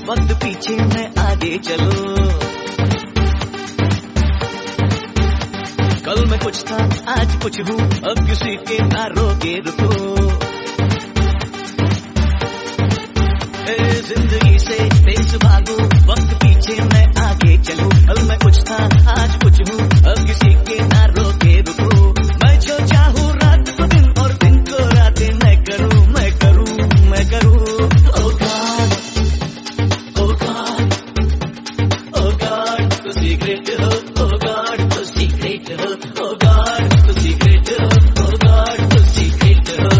वक्त पीछे मैं आगे चलो। कल मैं कुछ था आज कुछ हूँ, अब किसी के ना रोके रुको। जिंदगी से तेज भागो, वक्त पीछे मैं आगे चलूं। कल मैं कुछ था आज कुछ हूँ, अब किसी के ना रोके रुको। मैं जो चाहूँ रात को दिन और दिन को रातें मैं करूँ, मैं करूँ, मैं करूँ। Oh God, oh God, oh God, तो सीक्रेट हो, oh God, तो सीक्रेट हो, oh God, तो सीक्रेट हो, oh God, तो सीक्रेट हो।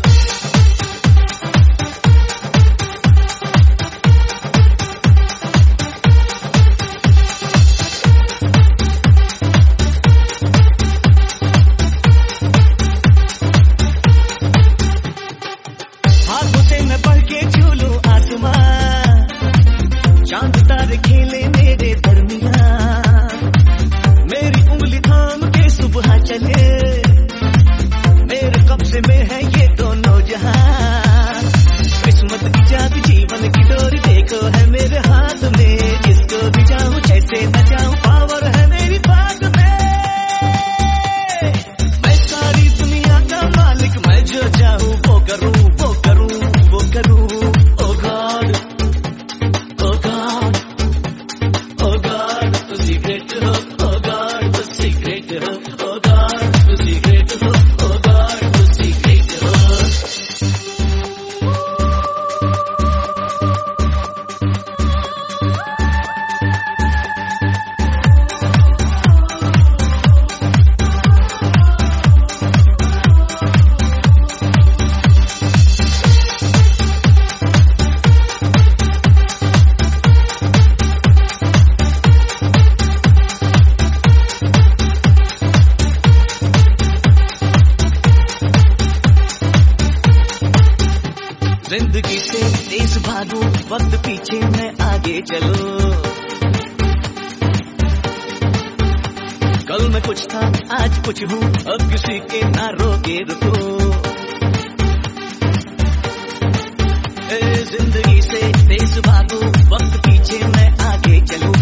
मैं बढ़ के झूलूं आसमां, चांद तारे खेले मेरे दरमियां। मेरी उंगली थाम के सुबह चले, मेरे कब्जे में है ये दोनों जहां। किस्मत की चाबी जीवन की डोरी देखो है मेरे हाथ में, जिसको भी जाऊं जैसे न जाऊं पावर है मेरी बात में। मैं सारी दुनिया का मालिक, मैं जो चाहूं वो करूं, वो करूं, वो करूं। Oh God, oh God, oh God, तो सीक्रेट हो, oh God, तो सीक्रेट हो, oh God, तो सीक्रेट हो, oh God, तो सीक्रेट हो। जिंदगी से तेज भागो, वक्त पीछे मैं आगे चलो। कल मैं कुछ था आज कुछ हूँ, अब किसी के ना रोके रुको। जिंदगी से तेज भागो, वक्त पीछे मैं आगे चलूं।